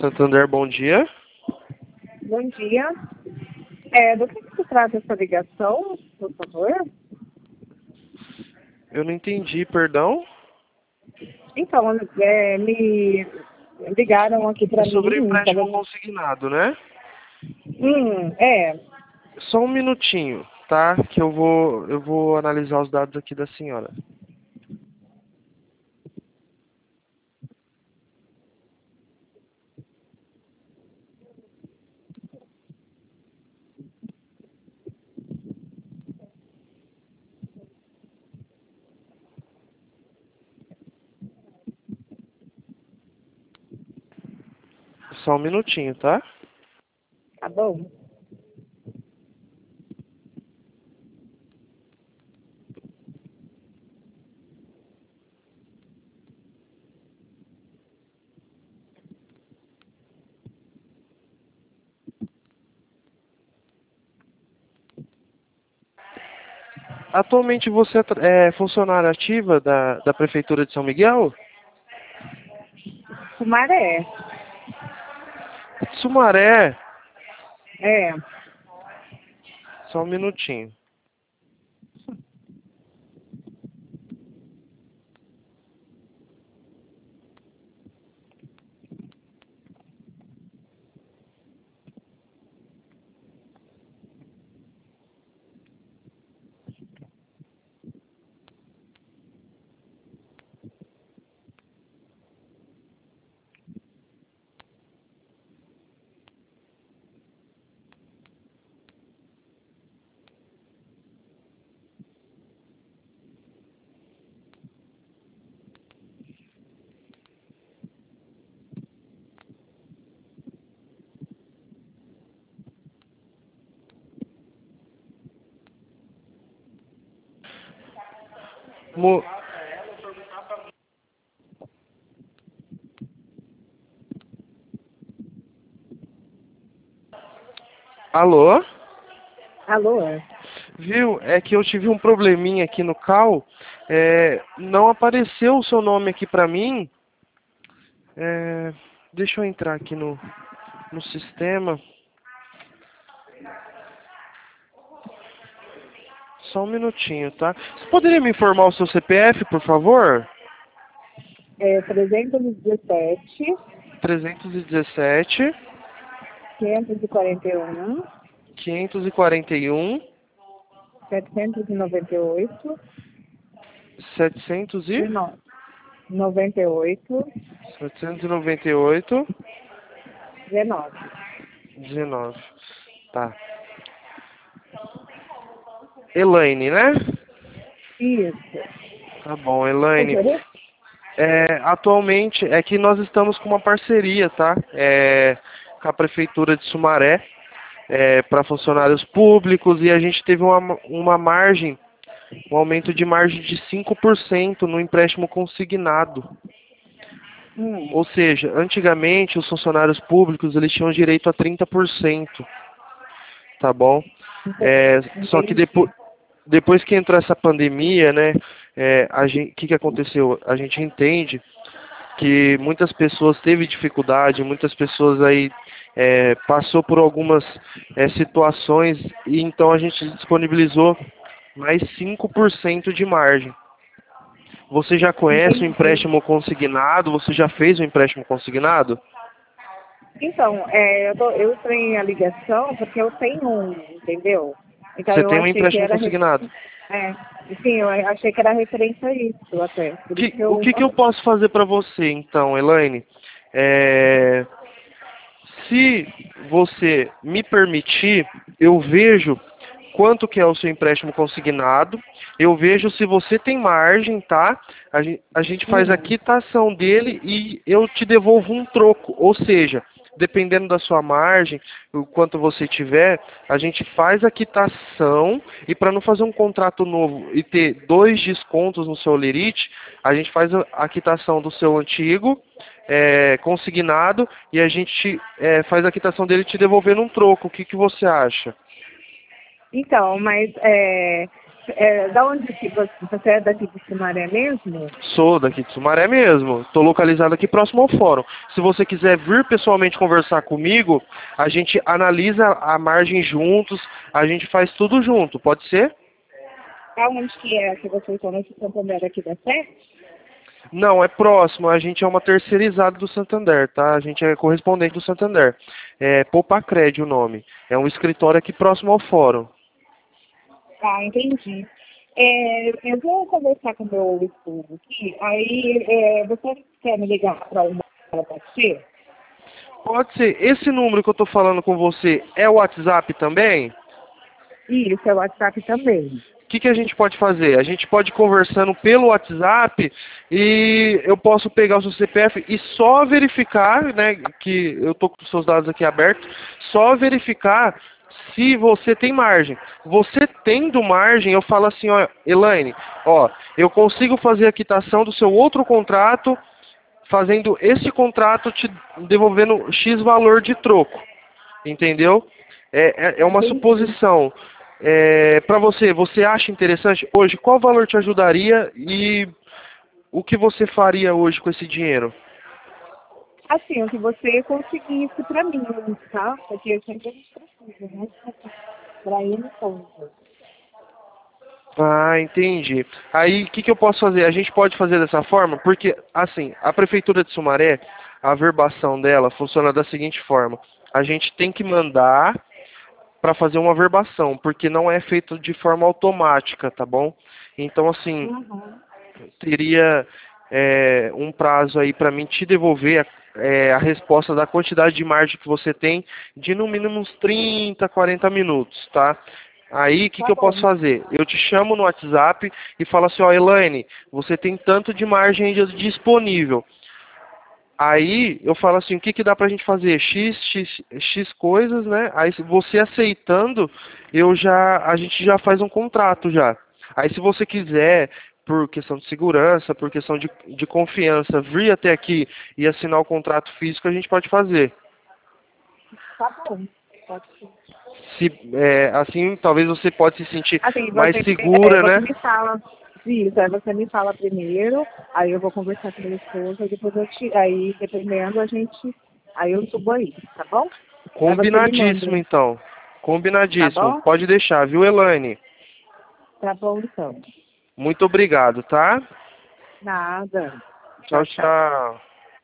Santander, bom dia. Bom dia. Do que se trata essa ligação, por favor? Eu não entendi, perdão. Então, me ligaram aqui É para sobre mim. empréstimo consignado, né? É. Só um minutinho, tá? Que eu vou analisar os dados aqui da senhora. Só um minutinho, tá? Tá bom. Atualmente você é funcionária ativa da Prefeitura de São Miguel? Sumaré. Sumaré, É. só um minutinho. Mo- Alô? Alô? Viu? É que eu tive um probleminha aqui no CAL. Não apareceu o seu nome aqui pra mim. É, deixa eu entrar aqui no sistema. Só um minutinho, tá? Você poderia me informar o seu CPF, por favor? 317, 317 541, 541 798, 700 e 98, 798 19. 19. Tá. Elaine, né? Isso. Tá bom, Elaine. Uhum. Atualmente é que nós estamos com uma parceria, tá? Com a Prefeitura de Sumaré, para funcionários públicos, e a gente teve uma margem, um aumento de margem de 5% no empréstimo consignado. Ou seja, antigamente os funcionários públicos eles tinham direito a 30%, tá bom? Só que depois que entrou essa pandemia, né, o que aconteceu? A gente entende que muitas pessoas teve dificuldade, muitas pessoas aí passou por algumas situações, e então a gente disponibilizou mais 5% de margem. Você já conhece o Entendi. empréstimo consignado? Você já fez o empréstimo consignado? Então, eu tenho a ligação porque eu tenho um, entendeu? Então Você eu tem um achei que empréstimo era, consignado? é, sim, eu achei que era referente a isso até. Por isso que O eu, que que eu posso fazer para você, então, Elaine? É, Se você me permitir, eu vejo quanto que é o seu empréstimo consignado, eu vejo se você tem margem, tá? A gente faz a quitação dele e eu te devolvo um troco, ou seja, dependendo da sua margem, o quanto você tiver, a gente faz a quitação, e para não fazer um contrato novo e ter 2 descontos no seu lerite, a gente faz a quitação do seu antigo consignado, e a gente faz a quitação dele te devolvendo um troco. O que que você acha? Então, mas Da onde que você é daqui de Sumaré mesmo? Sou daqui de Sumaré mesmo. Estou localizado aqui próximo ao fórum. Se você quiser vir pessoalmente conversar comigo, a gente analisa a margem juntos, a gente faz tudo junto. Pode ser? Aonde que é que vocês estão nesse Santander aqui da Sé? Não, é próximo. A gente é uma terceirizada do Santander, tá? A gente é correspondente do Santander. É Popacred o nome. É um escritório aqui próximo ao fórum. Ah, entendi. Eu vou conversar com o meu esposo aqui, aí você quer me ligar para uma hora para ser? Pode ser. Esse número que eu estou falando com você é o WhatsApp também? Isso, é o WhatsApp também. O que a gente pode fazer? A gente pode ir conversando pelo WhatsApp e eu posso pegar o seu CPF e só verificar, né, que eu estou com os seus dados aqui abertos, só verificar se você tem margem. Você tendo margem, eu falo assim, ó, Elaine, ó, eu consigo fazer a quitação do seu outro contrato, fazendo esse contrato te devolvendo X valor de troco, entendeu? É uma Entendi. suposição. Para você, você acha interessante hoje? Qual valor te ajudaria e o que você faria hoje com esse dinheiro? Assim, o que você conseguisse para mim, tá? Porque sempre a gente precisa, né? Para ele, então. Ah, entendi. Aí, o que eu posso fazer? A gente pode fazer dessa forma? Porque, assim, a Prefeitura de Sumaré, a verbação dela funciona da seguinte forma. A gente tem que mandar para fazer uma verbação, porque não é feito de forma automática, tá bom? Então, assim, Uhum. teria um prazo aí para mim te devolver a resposta da quantidade de margem que você tem de no mínimo uns 30, 40 minutos, tá? Aí, o que Tá eu posso bom. fazer? Eu te chamo no WhatsApp e falo assim, ó, Elaine, você tem tanto de margem ainda disponível. Aí eu falo assim, o que dá pra gente fazer? X coisas, né? Aí se você aceitando, a gente já faz um contrato já. Aí se você quiser, por questão de segurança, por questão de confiança, vir até aqui e assinar o contrato físico, a gente pode fazer. Tá bom. Pode ser. Assim, talvez você pode se sentir Assim, mais segura, você né? me fala isso, aí você me fala primeiro, aí eu vou conversar com meu esposo, aí depois aí dependendo aí eu subo aí, tá bom? Aí você me Combinadíssimo, manda, então. tá Combinadíssimo. bom? Pode deixar, viu, Elaine? Tá bom então. Muito obrigado, tá? Nada. Tchau, Tchau, tchau. tchau.